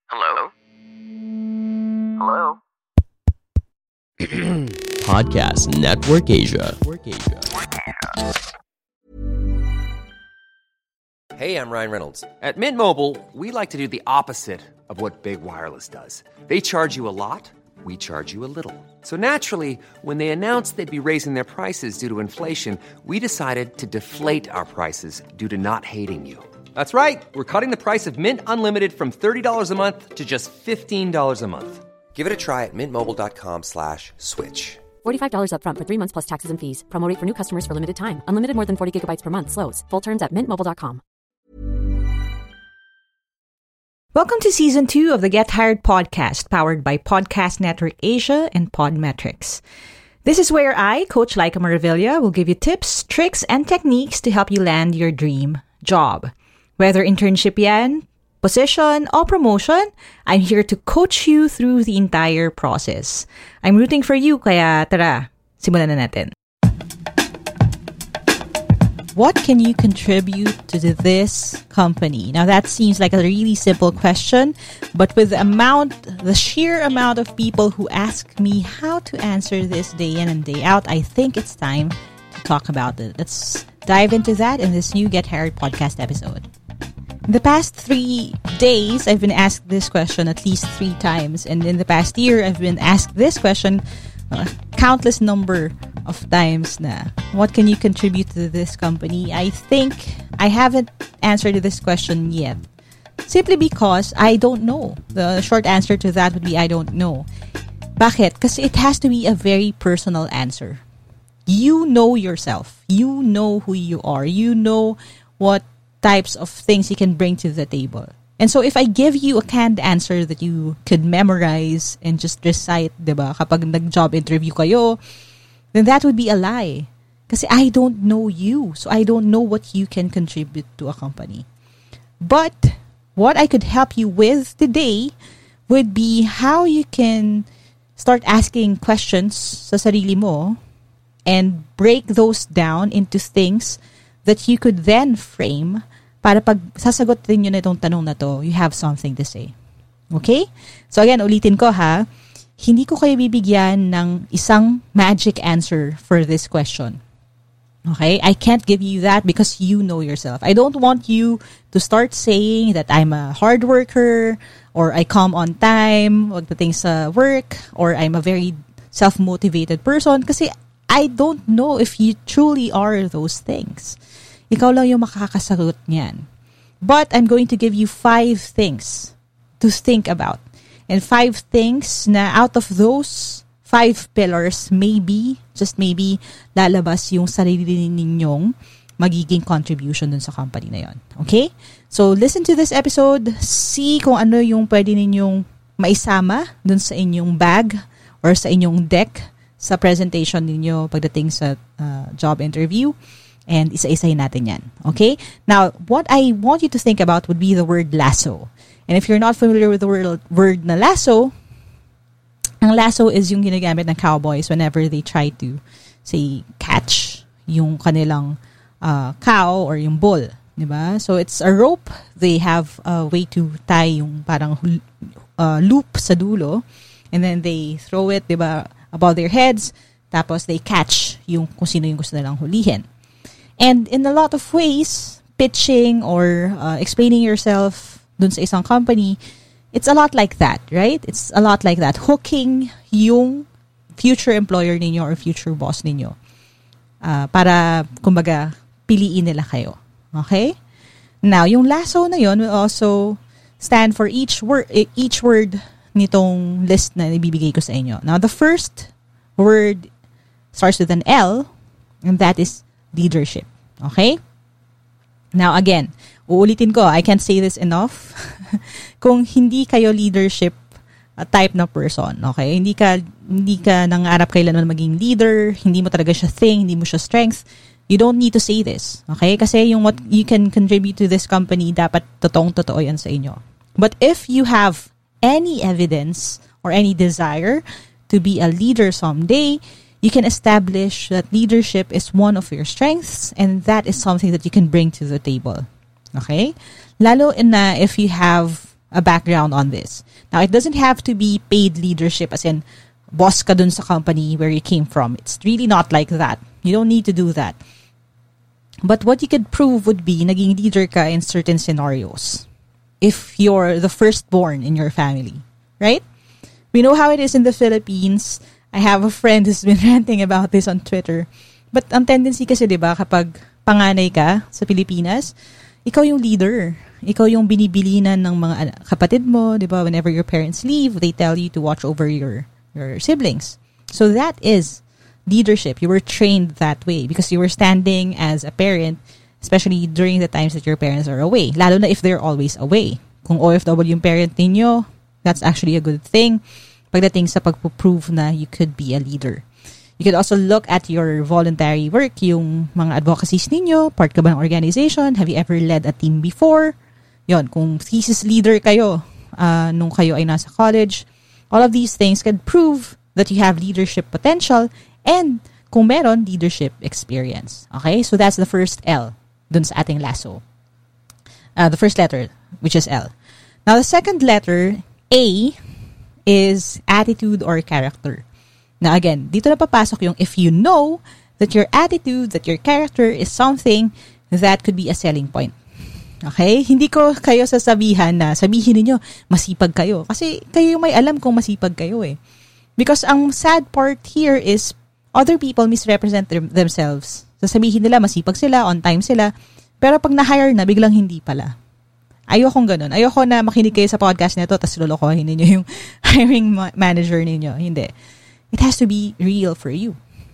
Hello? Hello? Podcast Network Asia. Hey, I'm Ryan Reynolds. At Mint Mobile, we like to do the opposite of what Big Wireless does. They charge you a lot, we charge you a little. So naturally, when they announced they'd be raising their prices due to inflation, we decided to deflate our prices due to not hating you. That's right. We're cutting the price of Mint Unlimited from $30 a month to just $15 a month. Give it a try at mintmobile.com/switch. $45 up front for 3 months plus taxes and fees. Promo rate for new customers for limited time. Unlimited more than 40 gigabytes per month. Slows full terms at mintmobile.com. Welcome to Season 2 of the Get Hired podcast, powered by Podcast Network Asia and Podmetrics. This is where I, Coach Laika Maravilla, will give you tips, tricks, and techniques to help you land your dream job. Whether internship yan, position, or promotion, I'm here to coach you through the entire process. I'm rooting for you, kaya tara, simulan na natin. What can you contribute to this company? Now, that seems like a really simple question, but with the sheer amount of people who ask me how to answer this day in and day out, I think it's time to talk about it. Let's dive into that in this new Get Hired podcast episode. In the past 3 days, I've been asked this question at least 3 times, and in the past year, I've been asked this question countless number of times na, what can you contribute to this company? I think I haven't answered this question yet. Simply because I don't know. The short answer to that would be I don't know. Bakit? Kasi it has to be a very personal answer. You know yourself. You know who you are. You know what types of things you can bring to the table. And so if I give you a canned answer that you could memorize and just recite, diba, kapag nag-job interview kayo, then that would be a lie. Kasi I don't know you. So I don't know what you can contribute to a company. But what I could help you with today would be how you can start asking questions sa sarili mo and break those down into things that you could then frame para pag sasagutin nyo na itong tanong na to, you have something to say. Okay? So again, ulitin ko ha, hindi ko kayo bibigyan ng isang magic answer for this question. Okay? I can't give you that because you know yourself. I don't want you to start saying that I'm a hard worker or I come on time pagdating sa work or I'm a very self-motivated person kasi I don't know if you truly are those things. Ikaw lang yung makakasagot niyan. But I'm going to give you 5 things to think about. And 5 things na out of those 5 pillars, maybe, just maybe, lalabas yung sarili ninyong magiging contribution dun sa company na yon. Okay? So, listen to this episode. See kung ano yung pwede ninyong maisama dun sa inyong bag or sa inyong deck sa presentation ninyo pagdating sa job interview. And isa-isahin natin yan. Okay? Now, what I want you to think about would be the word lasso. And if you're not familiar with the word na lasso, ang lasso is yung ginagamit ng cowboys whenever they try to, say, catch yung kanilang cow or yung bull. Diba? So, it's a rope. They have a way to tie yung parang loop sa dulo. And then they throw it, diba, above their heads. Tapos they catch yung kung sino yung gusto nilang hulihin. And in a lot of ways, pitching or explaining yourself dun sa isang company, it's a lot like that, right? It's a lot like that. Hooking yung future employer ninyo or future boss ninyo para, kumbaga, piliin nila kayo. Okay? Now, yung lasso na yon will also stand for each word nitong list na ibibigay ko sa inyo. Now, the first word starts with an L, and that is leadership. Okay? Now, again, uulitin ko, I can't say this enough. Kung hindi kayo leadership type na person, okay? Hindi ka nangarap kailanman maging leader, hindi mo talaga siya thing, hindi mo siya strength, you don't need to say this. Okay? Kasi yung what you can contribute to this company, dapat totoong-totoo yan sa inyo. But if you have any evidence or any desire to be a leader someday, you can establish that leadership is one of your strengths and that is something that you can bring to the table. Okay? Lalo na if you have a background on this. Now, it doesn't have to be paid leadership as in boss ka dun sa company where you came from. It's really not like that. You don't need to do that. But what you could prove would be naging leader ka in certain scenarios. If you're the firstborn in your family, right? We know how it is in the Philippines. I have a friend who's been ranting about this on Twitter. But ang tendency kasi, di ba, kapag panganay ka sa Pilipinas, ikaw yung leader. Ikaw yung binibilinan ng mga kapatid mo, di ba? Whenever your parents leave, they tell you to watch over your siblings. So that is leadership. You were trained that way because you were standing as a parent, especially during the times that your parents are away. Lalo na if they're always away. Kung OFW yung parent ninyo, that's actually a good thing. Pagdating sa pagpo-prove na you could be a leader. You could also look at your voluntary work, yung mga advocacies ninyo, part ka ba ng organization, have you ever led a team before? Yon, kung thesis leader kayo nung kayo ay nasa college, all of these things can prove that you have leadership potential and kung meron, leadership experience. Okay? So that's the first L dun sa ating lasso. The first letter, which is L. Now, the second letter, A, is attitude or character. Now, again, dito na papasok yung if you know that your attitude, that your character is something that could be a selling point. Okay? Hindi ko kayo sabihin ninyo, masipag kayo. Kasi kayo yung may alam kung masipag kayo eh. Because ang sad part here is other people misrepresent themselves. Sasabihin nila masipag sila, on time sila, pero pag na-hire na, biglang hindi pala. Ayokong ganun. Ayoko na makinig kayo sa podcast nito tapos lolokohin ninyo yung hiring manager ninyo. Hindi. It has to be real for you.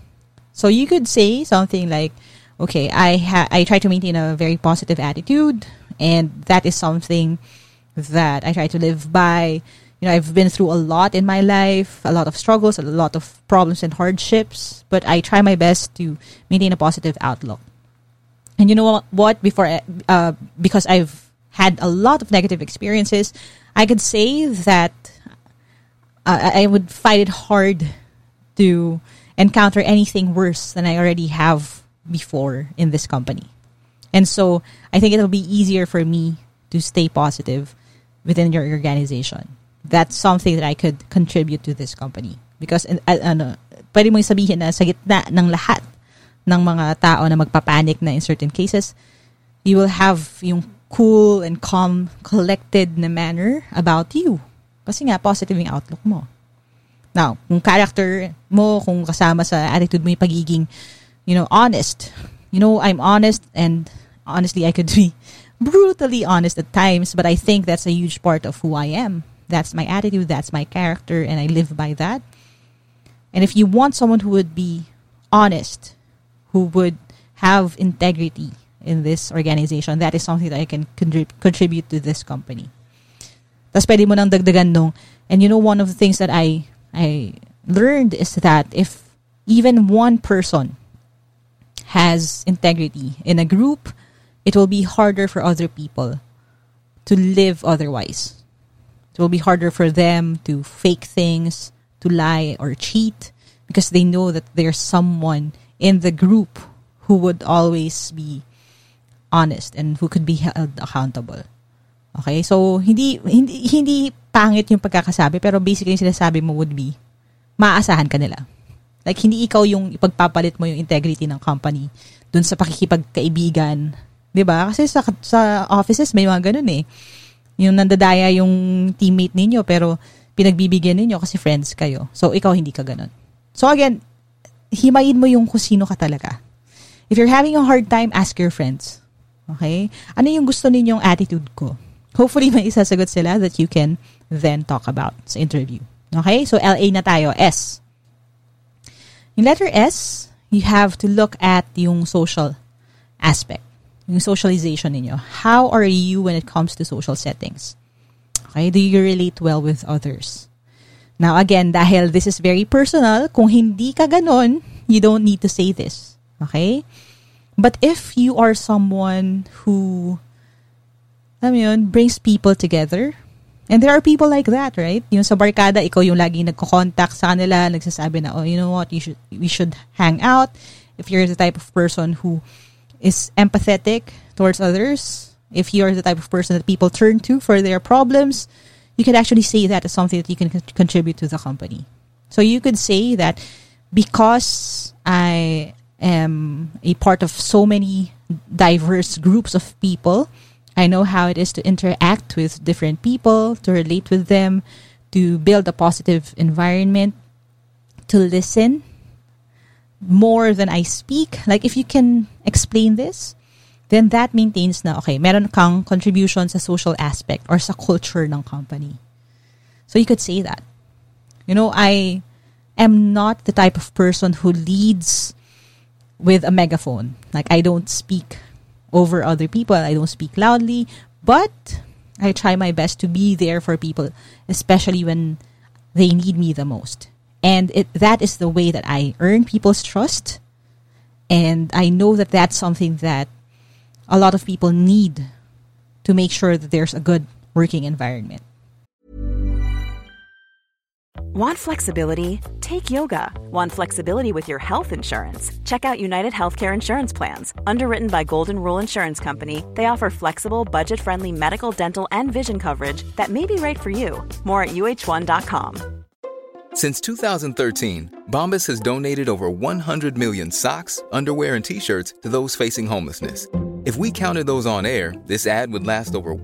So you could say something like, okay, I try to maintain a very positive attitude and that is something that I try to live by. You know, I've been through a lot in my life, a lot of struggles, a lot of problems and hardships, but I try my best to maintain a positive outlook. And you know what? Because I've had a lot of negative experiences, I could say that I would find it hard to encounter anything worse than I already have before in this company. And so I think it'll be easier for me to stay positive within your organization. That's something that I could contribute to this company. Because pwede mong sabihin na sa gitna ng lahat ng mga tao na magpapanic na in certain cases, you will have yung cool and calm, collected na manner about you. Kasi nga, positive yung outlook mo. Now, kung character mo, kung kasama sa attitude mo yung pagiging, honest. I'm honest and honestly, I could be brutally honest at times, but I think that's a huge part of who I am. That's my attitude, that's my character, and I live by that. And if you want someone who would be honest, who would have integrity in this organization, that is something that I can contribute to this company. Tapos pwede mo nang dagdagan nung, and one of the things that I learned is that if even one person has integrity in a group, it will be harder for other people to live otherwise. It will be harder for them to fake things, to lie or cheat, because they know that there's someone in the group who would always be honest and who could be held accountable. Okay? So, hindi pangit yung pagkakasabi, pero basically yung sinasabi mo would be, maaasahan ka nila. Like, hindi ikaw yung ipagpapalit mo yung integrity ng company dun sa pakikipagkaibigan. Diba? Kasi sa offices, may mga ganun eh. Yung nandadaya yung teammate ninyo, pero pinagbibigyan ninyo kasi friends kayo. So, ikaw hindi ka ganun. So, again, himayin mo yung kung sino ka talaga. If you're having a hard time, ask your friends. Okay? Ano yung gusto ninyong attitude ko? Hopefully, may isasagot sila that you can then talk about sa interview. Okay? So, LA na tayo. S. Yung letter S, you have to look at yung social aspect. Yung socialization ninyo. How are you when it comes to social settings? Okay? Do you relate well with others? Now, again, dahil this is very personal, kung hindi ka ganon, you don't need to say this. Okay? But if you are someone who, brings people together, and there are people like that, right? Yung sa barkada, ikaw yung lagi nagko-contact sa kanila, nagsasabi na, you know what, we should hang out. If you're the type of person who is empathetic towards others, if you're the type of person that people turn to for their problems, you could actually say that as something that you can contribute to the company. So you could say that because I am a part of so many diverse groups of people, I know how it is to interact with different people, to relate with them, to build a positive environment, to listen more than I speak. Like, if you can explain this, then that maintains na, okay, meron kang contribution sa social aspect or sa culture ng company. So you could say that. I am not the type of person who leads with a megaphone. Like, I don't speak over other people. I don't speak loudly, but I try my best to be there for people, especially when they need me the most. And that is the way that I earn people's trust. And I know that that's something that a lot of people need to make sure that there's a good working environment. Want flexibility? Take yoga. Want flexibility with your health insurance? Check out United Healthcare Insurance Plans. Underwritten by Golden Rule Insurance Company, they offer flexible, budget-friendly medical, dental, and vision coverage that may be right for you. More at UH1.com. Since 2013, Bombas has donated over 100 million socks, underwear, and T-shirts to those facing homelessness. If we counted those on air, this ad would last over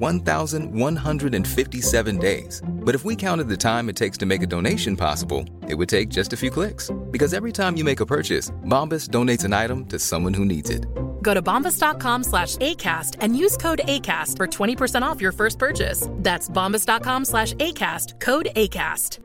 1,157 days. But if we counted the time it takes to make a donation possible, it would take just a few clicks. Because every time you make a purchase, Bombas donates an item to someone who needs it. Go to bombas.com/ACAST and use code ACAST for 20% off your first purchase. That's bombas.com/ACAST, code ACAST.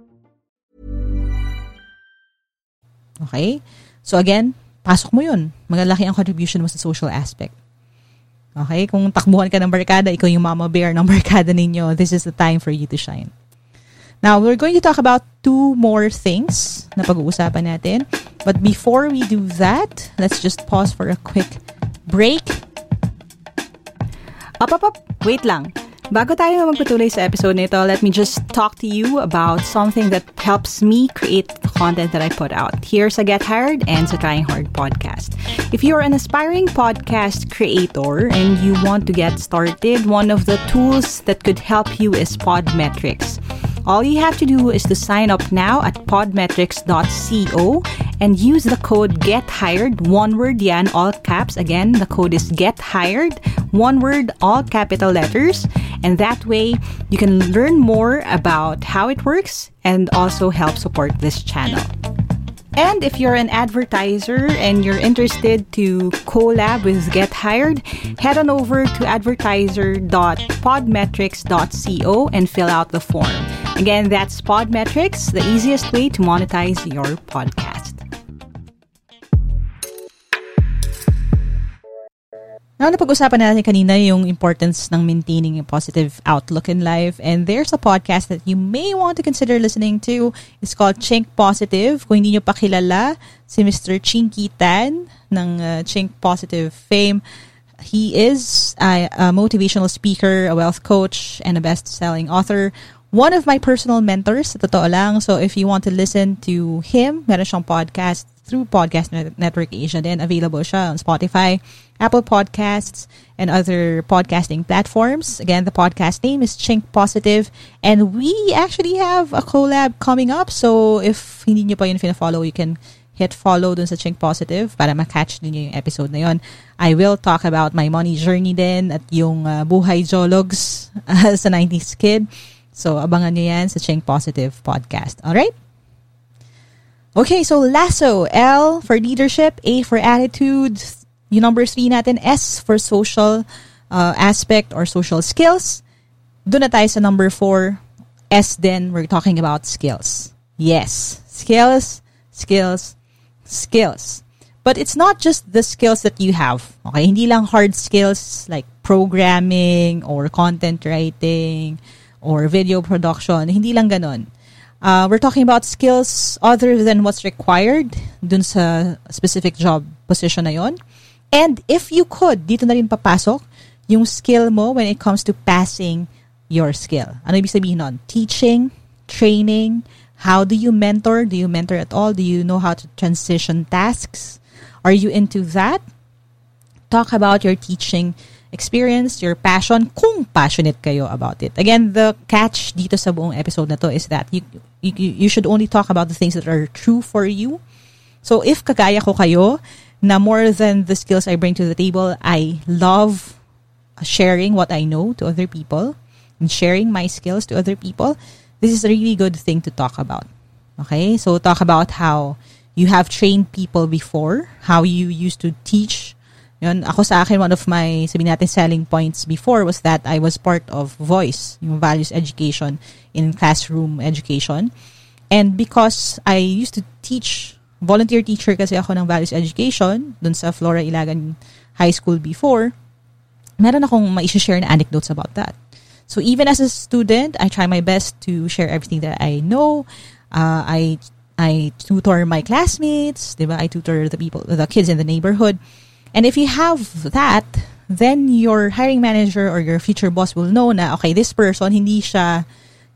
Okay? So again, pasok mo yun. Malalaki ang contribution mo sa social aspect. Okay? Kung takbuhan ka ng barkada, ikaw yung mama bear ng barkada ninyo, this is the time for you to shine. Now, we're going to talk about 2 more things na pag-uusapan natin. But before we do that, let's just pause for a quick break. Up. Wait lang. Bago tayo magpatuloy sa episode nito, let me just talk to you about something that helps me create the content that I put out here sa Get Hired and sa Trying Hard podcast. If you're an aspiring podcast creator and you want to get started, one of the tools that could help you is Podmetrics. All you have to do is to sign up now at podmetrics.co and use the code GETHIRED, one word yan, all caps. Again, the code is GETHIRED, one word, all capital letters. And that way, you can learn more about how it works and also help support this channel. And if you're an advertiser and you're interested to collab with Get Hired, head on over to advertiser.podmetrics.co and fill out the form. Again, that's Podmetrics, the easiest way to monetize your podcast. Now, napag-usapan natin kanina yung importance ng maintaining a positive outlook in life. And there's a podcast that you may want to consider listening to. It's called Chink Positive. Kung hindi nyo pa kilala, si Mr. Chinky Tan ng Chink Positive fame. He is a motivational speaker, a wealth coach, and a best-selling author. One of my personal mentors, sa totoo lang. So if you want to listen to him, meron siyang podcast through Podcast Network Asia. Then available siya on Spotify, Apple Podcasts, and other podcasting platforms. Again, the podcast name is Chink Positive. And we actually have a collab coming up. So if hindi nyo pa yun follow, you can hit follow dun sa Chink Positive para ma-catch ninyo yung episode na yun. I will talk about my money journey din at yung buhay jologs sa 90s kid. So, abangan nyo yan sa Chink Positive podcast. Alright? Okay, so Lasso. L for leadership. A for attitude. Yung number 3 natin. S for social aspect or social skills. Doon na tayo sa number 4. S then, we're talking about skills. Yes. Skills. But it's not just the skills that you have. Okay? Hindi lang hard skills like programming or content writing or video production. Hindi lang ganon. We're talking about skills other than what's required dun sa specific job position na yon. And if you could, dito na rin papasok yung skill mo when it comes to passing your skill. Ano ibig sabihin nun? Teaching, training, how do you mentor? Do you mentor at all? Do you know how to transition tasks? Are you into that? Talk about your teaching experience, your passion, kung passionate kayo about it. Again, the catch dito sa buong episode na to is that you should only talk about the things that are true for you. So if kagaya ko kayo, na more than the skills I bring to the table, I love sharing what I know to other people and sharing my skills to other people, this is a really good thing to talk about. Okay? So talk about how you have trained people before, how you used to teach. Yun, ako sa akin, one of my, sabihin natin, selling points before was that I was part of Voice, yung values education in classroom education. And because I used to teach, volunteer teacher kasi ako ng values education dun sa Flora Ilagan High School before, meron akong ma-share na anecdotes about that. So even as a student, I try my best to share everything that I know. I tutor my classmates, diba? I tutor the kids in the neighborhood. And if you have that, then your hiring manager or your future boss will know na, okay, this person, hindi siya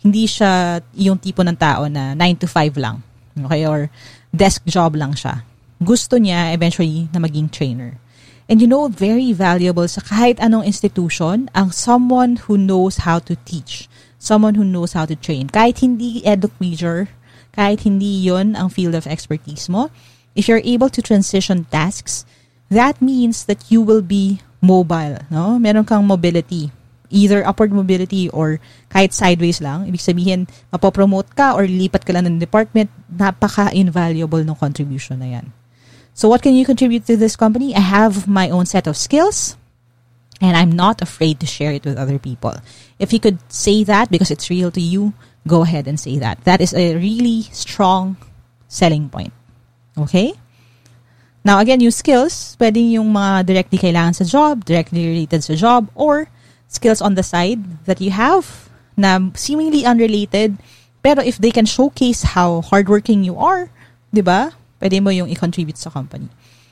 yung tipo ng tao na 9 to 5 lang. Okay? Or desk job lang siya. Gusto niya eventually na maging trainer. And very valuable sa kahit anong institution ang someone who knows how to teach. Someone who knows how to train. Kahit hindi edu major, kahit hindi yon ang field of expertise mo, if you're able to transition tasks, that means that you will be mobile. No? Meron kang mobility. Either upward mobility or kahit sideways lang. Ibig sabihin, mapopromote ka or lipat ka lang ng department, napaka-invaluable ng contribution na yan. So what can you contribute to this company? I have my own set of skills and I'm not afraid to share it with other people. If you could say that because it's real to you, go ahead and say that. That is a really strong selling point. Okay? Now again, yung skills, pwedeng yung mga directly kailangan sa job, directly related sa job, or skills on the side that you have na seemingly unrelated, pero if they can showcase how hardworking you are, di ba? Pwede mo yung i-contribute sa company.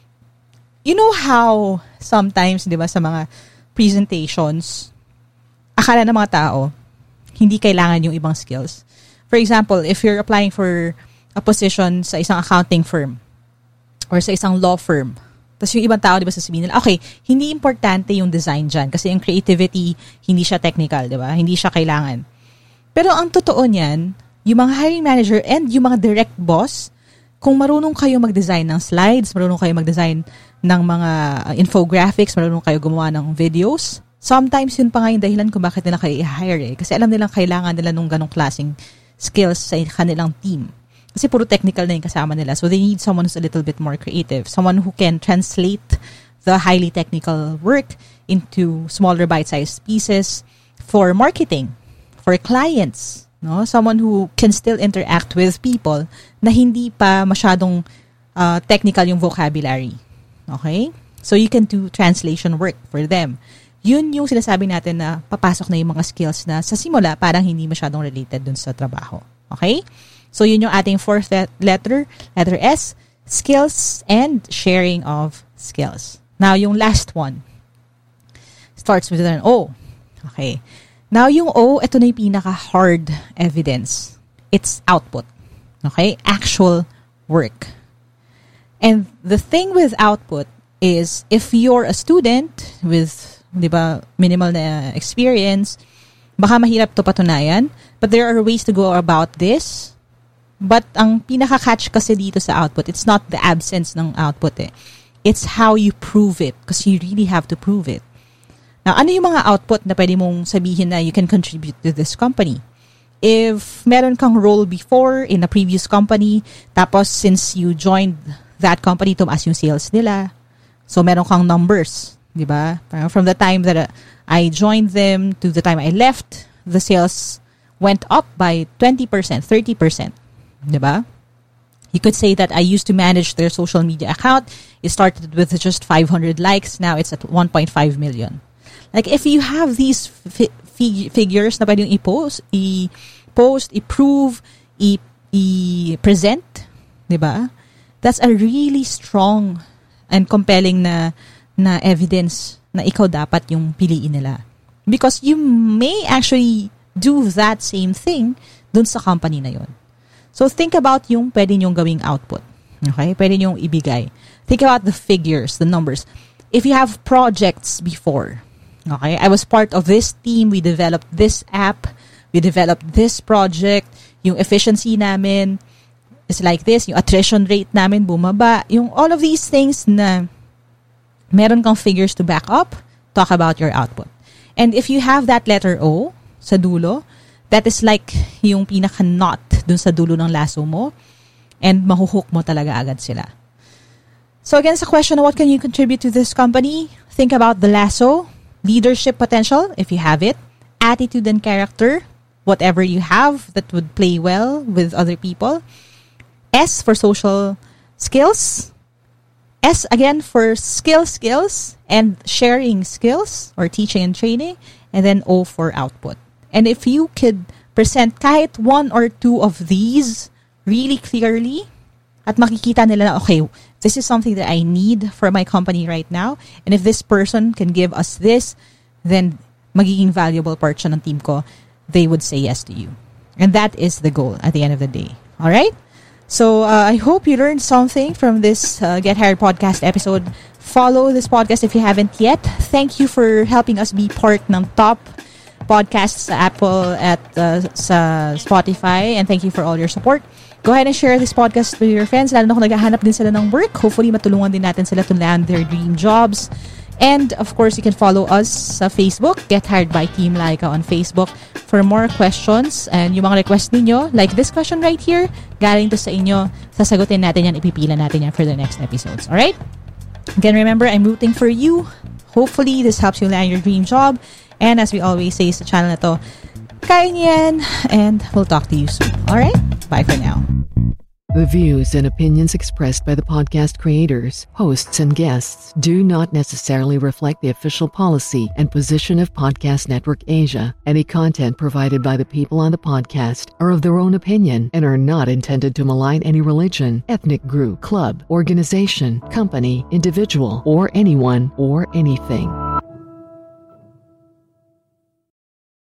You know how sometimes, di ba, sa mga presentations, akala ng mga tao, hindi kailangan yung ibang skills. For example, if you're applying for a position sa isang accounting firm or sa isang law firm, tapos yung ibang tao, di ba, sasabihin nila, okay, hindi importante yung design dyan kasi yung creativity, hindi siya technical, di ba? Hindi siya kailangan. Pero ang totoo niyan, yung mga hiring manager and yung mga direct boss, kung marunong kayo mag-design ng slides, marunong kayo mag-design ng mga infographics, marunong kayo gumawa ng videos, sometimes yun pa nga yung dahilan kung bakit nila kayo i-hire Kasi alam nilang kailangan nila nung ganong klaseng skills sa kanilang team. Kasi puro technical na yung kasama nila. So they need someone who's a little bit more creative. Someone who can translate the highly technical work into smaller bite-sized pieces for marketing, for clients. No? Someone who can still interact with people na hindi pa masyadong technical yung vocabulary. Okay? So you can do translation work for them. Yun yung sinasabi natin na papasok na yung mga skills na sa simula parang hindi masyadong related dun sa trabaho. Okay? So yun yung ating fourth letter S, skills and sharing of skills. Now yung last one starts with an O. Okay. Now, yung O, ito na yung pinaka-hard evidence. It's output. Okay? Actual work. And the thing with output is, if you're a student with, di ba, minimal na experience, baka mahirap to patunayan, but there are ways to go about this. But ang pinaka-catch kasi dito sa output, it's not the absence ng output It's how you prove it, because you really have to prove it. Now, ano yung mga output na pwede mong sabihin na you can contribute to this company? If meron kang role before in a previous company, tapos since you joined that company, tumaas yung sales nila. So, meron kang numbers, di ba? From the time that I joined them to the time I left, the sales went up by 20%, 30%. Di ba? You could say that I used to manage their social media account. It started with just 500 likes. Now it's at 1.5 million. Like, if you have these figures na pwedeng i-post, i-prove, i-present, di ba? That's a really strong and compelling na evidence na ikaw dapat yung piliin nila. Because you may actually do that same thing dun sa company na yon. So, think about yung pwede nyong gawing output. Okay? Pwede nyong ibigay. Think about the figures, the numbers. If you have projects before, Okay, I was part of this team. We developed this app. We developed this project. Yung efficiency namin is like this. Yung attrition rate namin bumaba. Yung all of these things na meron kang figures to back up, talk about your output. And if you have that letter O sa dulo, that is like yung pinaka-knot dun sa dulo ng lasso mo, and mahuhook mo talaga agad sila. So again, sa question, what can you contribute to this company? Think about the lasso, leadership potential, if you have it, attitude and character, whatever you have that would play well with other people. S for social skills. S again for skills and sharing skills or teaching and training. And then O for output. And if you could present kahit one or two of these really clearly, at makikita nila na, okay, this is something that I need for my company right now. And if this person can give us this, then magiging valuable part siya ng team ko. They would say yes to you. And that is the goal at the end of the day. All right? So I hope you learned something from this Get Hired podcast episode. Follow this podcast if you haven't yet. Thank you for helping us be part ng top podcasts sa Apple at sa Spotify. And thank you for all your support. Go ahead and share this podcast with your friends. Lalo na kung naghahanap din sila ng work. Hopefully, matulungan din natin sila to land their dream jobs. And, of course, you can follow us sa Facebook. Get Hired by Team Laika on Facebook for more questions. And yung mga request ninyo, like this question right here, galing to sa inyo. Sasagutin natin yan, ipipila natin yan for the next episodes. Alright? Again, remember, I'm rooting for you. Hopefully, this helps you land your dream job. And as we always say sa channel na to, kaya niyan, and we'll talk to you soon. Alright? Bye for now. The views and opinions expressed by the podcast creators, hosts, and guests do not necessarily reflect the official policy and position of Podcast Network Asia. Any content provided by the people on the podcast are of their own opinion and are not intended to malign any religion, ethnic group, club, organization, company, individual, or anyone or anything.